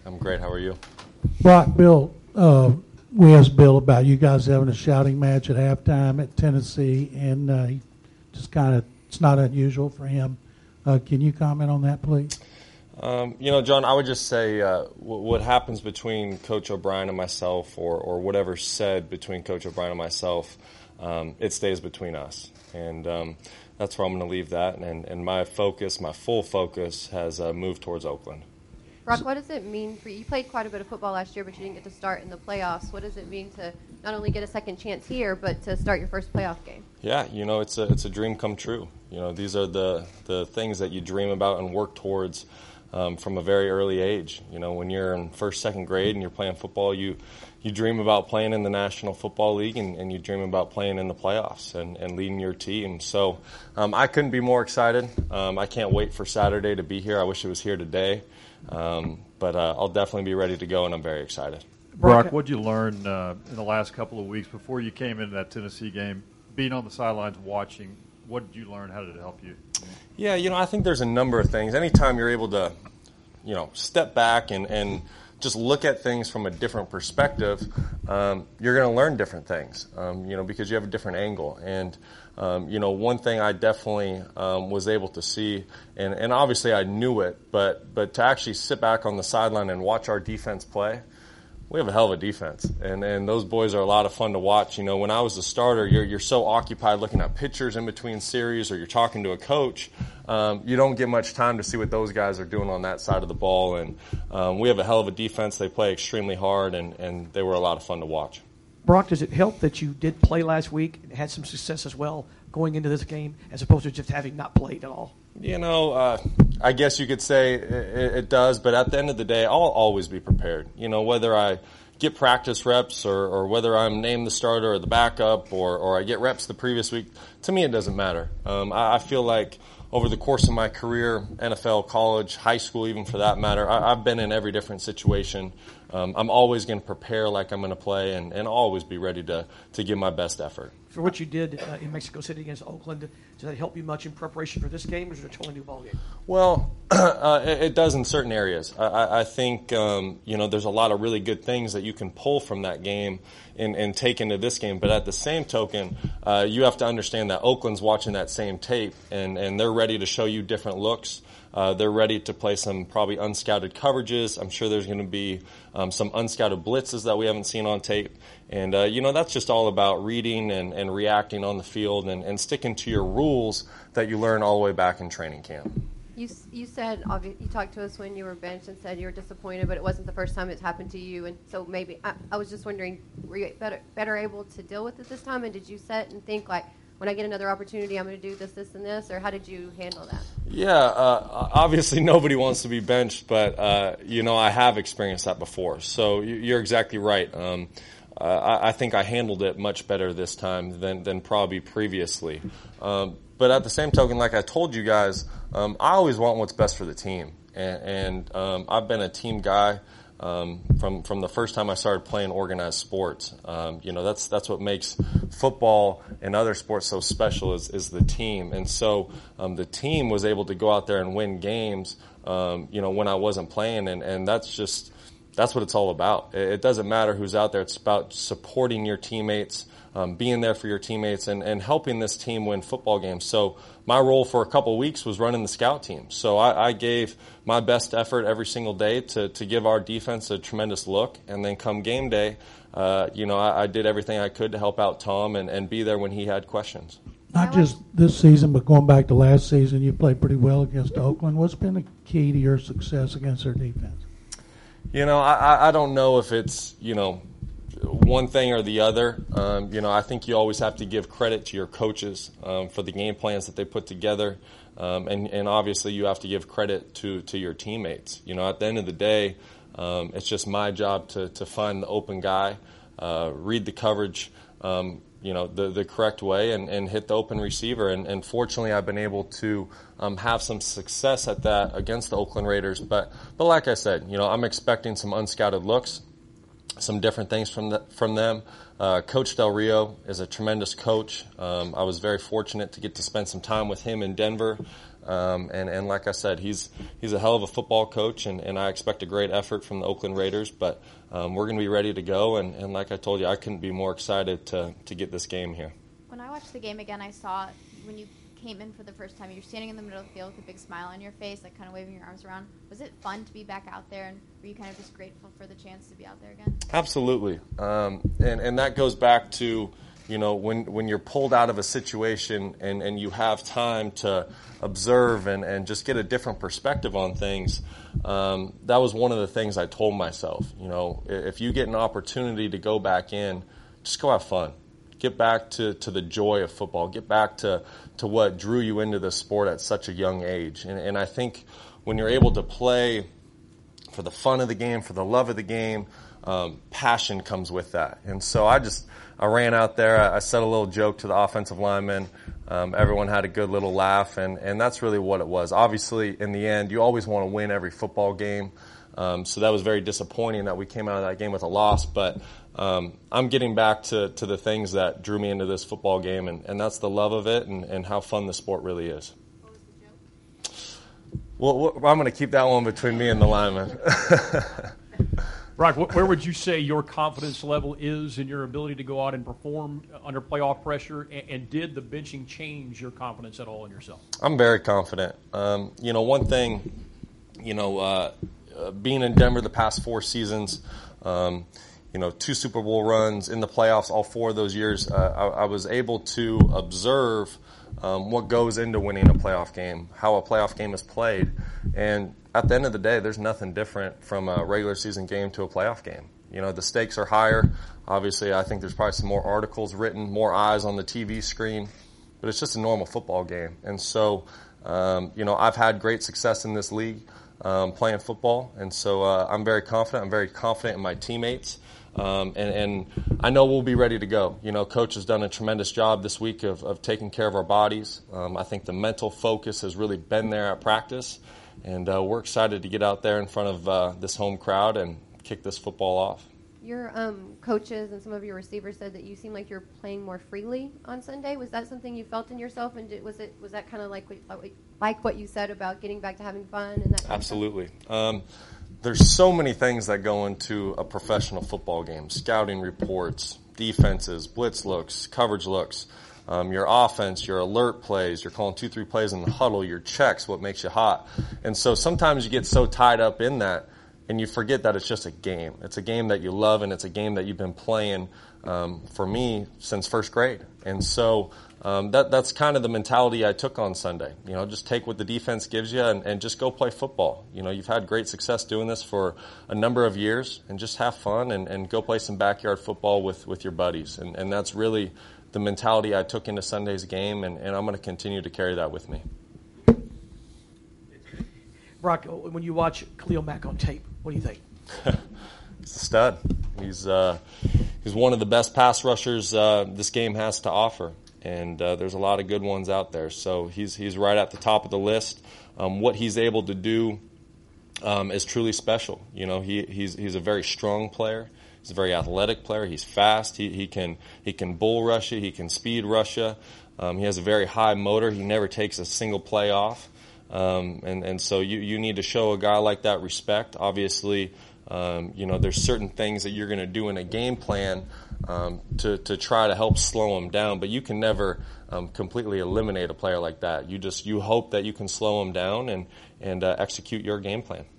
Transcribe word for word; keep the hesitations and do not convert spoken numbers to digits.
I'm great. How are you? Brock, Bill, uh, we asked Bill about you guys having a shouting match at halftime at Tennessee, and uh, he just kind of, it's not unusual for him. Uh, can you comment on that, please? Um, you know, John, I would just say uh, w- what happens between Coach O'Brien and myself, or, or whatever's said between Coach O'Brien and myself, um, it stays between us. And um, that's where I'm going to leave that. And, and my focus, my full focus, has uh, moved towards Oakland. Brock, what does it mean for you? You played quite a bit of football last year, but you didn't get to start in the playoffs. What does it mean to not only get a second chance here, but to start your first playoff game? Yeah, you know, it's a it's a dream come true. You know, these are the, the things that you dream about and work towards um, from a very early age. You know, when you're in first, second grade and you're playing football, you you dream about playing in the National Football League, and, and you dream about playing in the playoffs and, and leading your team. So um, I couldn't be more excited. Um, I can't wait for Saturday to be here. I wish it was here today. Um, but uh, I'll definitely be ready to go, and I'm very excited. Brock, what did you learn uh, in the last couple of weeks before you came into that Tennessee game, being on the sidelines watching? What did you learn? How did it help you? Yeah, you know, I think there's a number of things. Anytime you're able to, you know, step back and, and just look at things from a different perspective, um, you're going to learn different things, um, you know, because you have a different angle. And, um, you know, one thing I definitely um, was able to see, and, and obviously I knew it, but, but to actually sit back on the sideline and watch our defense play, we have a hell of a defense, and, and those boys are a lot of fun to watch. You know, when I was a starter, you're you're so occupied looking at pictures in between series, or you're talking to a coach, um, you don't get much time to see what those guys are doing on that side of the ball. And um, we have a hell of a defense. They play extremely hard, and, and they were a lot of fun to watch. Brock, does it help that you did play last week and had some success as well going into this game, as opposed to just having not played at all? You know, uh, I guess you could say it, it does, but at the end of the day, I'll always be prepared. You know, whether I get practice reps or, or whether I'm named the starter or the backup or, or I get reps the previous week, to me it doesn't matter. Um, I, I feel like over the course of my career, N F L, college, high school, even for that matter, I, I've been in every different situation. Um, I'm always going to prepare like I'm going to play, and, and always be ready to, to give my best effort. For what you did uh, in Mexico City against Oakland, does that help you much in preparation for this game, or is it a totally new ballgame? Well, uh, it, it does in certain areas. I, I, I think, um, you know, there's a lot of really good things that you can pull from that game and, and take into this game. But at the same token, uh, you have to understand that Oakland's watching that same tape, and, and they're ready to show you different looks. Uh, they're ready to play some probably unscouted coverages. I'm sure there's going to be um, some unscouted blitzes that we haven't seen on tape. And, uh, you know, that's just all about reading and, and reacting on the field and, and sticking to your rules that you learn all the way back in training camp. You you said, you talked to us when you were benched and said you were disappointed, but it wasn't the first time it's happened to you. And so maybe, I, I was just wondering, were you better, better able to deal with it this time? And did you sit and think, like, when I get another opportunity, I'm going to do this, this, and this? Or how did you handle that? Yeah, uh, obviously nobody wants to be benched, but, uh, you know, I have experienced that before. So you're exactly right. Um, uh, I, I think I handled it much better this time than, than probably previously. Um, but at the same token, like I told you guys, um, I always want what's best for the team. And, and um, I've been a team guy. Um, from, from the first time I started playing organized sports. Um, you know, that's, that's what makes football and other sports so special is, is the team. And so, um, the team was able to go out there and win games, um, you know, when I wasn't playing. And, and that's just, that's what it's all about. It, it doesn't matter who's out there. It's about supporting your teammates, um, being there for your teammates, and, and helping this team win football games. So my role for a couple of weeks was running the scout team. So I, I gave my best effort every single day to, to give our defense a tremendous look. And then come game day, uh, you know, I, I did everything I could to help out Tom and, and be there when he had questions. Not just this season, but going back to last season, you played pretty well against Oakland. What's been the key to your success against their defense? You know, I, I don't know if it's, you know, one thing or the other. Um, you know, I think you always have to give credit to your coaches um, for the game plans that they put together. Um, and, and obviously you have to give credit to, to your teammates. You know, at the end of the day, um, it's just my job to, to find the open guy, uh, read the coverage, um, you know, the, the correct way and, and hit the open receiver. And, and fortunately, I've been able to um, have some success at that against the Oakland Raiders. But, but like I said, you know, I'm expecting some unscouted looks, some different things from the, from them. Uh, Coach Del Rio is a tremendous coach. Um, I was very fortunate to get to spend some time with him in Denver. Um, and, and like I said, he's he's a hell of a football coach, and, and I expect a great effort from the Oakland Raiders. But um, we're going to be ready to go, and, and like I told you, I couldn't be more excited to, to get this game here. When I watched the game again, I saw when you came in for the first time, you're standing in the middle of the field with a big smile on your face, like kind of waving your arms around. Was it fun to be back out there, and were you kind of just grateful for the chance to be out there again? Absolutely. Um, and, and that goes back to, you know, when, when you're pulled out of a situation and, and you have time to observe and, and just get a different perspective on things, um, that was one of the things I told myself. You know, if you get an opportunity to go back in, just go have fun. Get back to, to the joy of football. Get back to, to what drew you into the sport at such a young age. And, and I think when you're able to play for the fun of the game, for the love of the game, um, passion comes with that. And so I just I ran out there. I, I said a little joke to the offensive linemen. Um, everyone had a good little laugh, and, and that's really what it was. Obviously, in the end, you always want to win every football game. Um, so that was very disappointing that we came out of that game with a loss. But um, I'm getting back to, to the things that drew me into this football game, and, and that's the love of it and, and how fun the sport really is. What was the joke? Well, well I'm going to keep that one between me and the lineman. Brock, where would you say your confidence level is in your ability to go out and perform under playoff pressure, and, and did the benching change your confidence at all in yourself? I'm very confident. Um, you know, one thing, you know, uh, uh, being in Denver the past four seasons, um, you know, two Super Bowl runs in the playoffs, all four of those years, uh, I, I was able to observe um, what goes into winning a playoff game, how a playoff game is played. And at the end of the day, there's nothing different from a regular season game to a playoff game. You know, the stakes are higher. Obviously, I think there's probably some more articles written, more eyes on the T V screen, but it's just a normal football game. And so, um, you know, I've had great success in this league um, playing football, and so uh, I'm very confident. I'm very confident in my teammates. Um, and, and I know we'll be ready to go. You know, Coach has done a tremendous job this week of, of taking care of our bodies. Um, I think the mental focus has really been there at practice, and uh, we're excited to get out there in front of uh, this home crowd and kick this football off. Your um, coaches and some of your receivers said that you seemed like you're playing more freely on Sunday. Was that something you felt in yourself, and did, was it was that kind of like what, like what you said about getting back to having fun and that? Kind Absolutely. Of stuff? Um, There's so many things that go into a professional football game. Scouting reports, defenses, blitz looks, coverage looks, um, your offense, your alert plays, you're calling two, three plays in the huddle, your checks, what makes you hot. And so sometimes you get so tied up in that and you forget that it's just a game. It's a game that you love, and it's a game that you've been playing, um, for me, since first grade. And so Um, that that's kind of the mentality I took on Sunday. You know, just take what the defense gives you and, and just go play football. You know, you've had great success doing this for a number of years, and just have fun and, and go play some backyard football with, with your buddies. And, and that's really the mentality I took into Sunday's game, and, and I'm going to continue to carry that with me. Brock, when you watch Khalil Mack on tape, what do you think? He's a stud. He's uh, he's one of the best pass rushers uh, this game has to offer. And uh, there's a lot of good ones out there. So he's he's right at the top of the list. Um, what he's able to do um, is truly special. You know, he he's he's a very strong player. He's a very athletic player. He's fast. He he can he can bull rush you. He can speed rush you. Um, he has a very high motor. He never takes a single play off. Um, and and so you you need to show a guy like that respect. Obviously, um, you know, there's certain things that you're going to do in a game plan Um, to, to try to help slow him down, but you can never um, completely eliminate a player like that. You just you hope that you can slow him down and and uh, execute your game plan.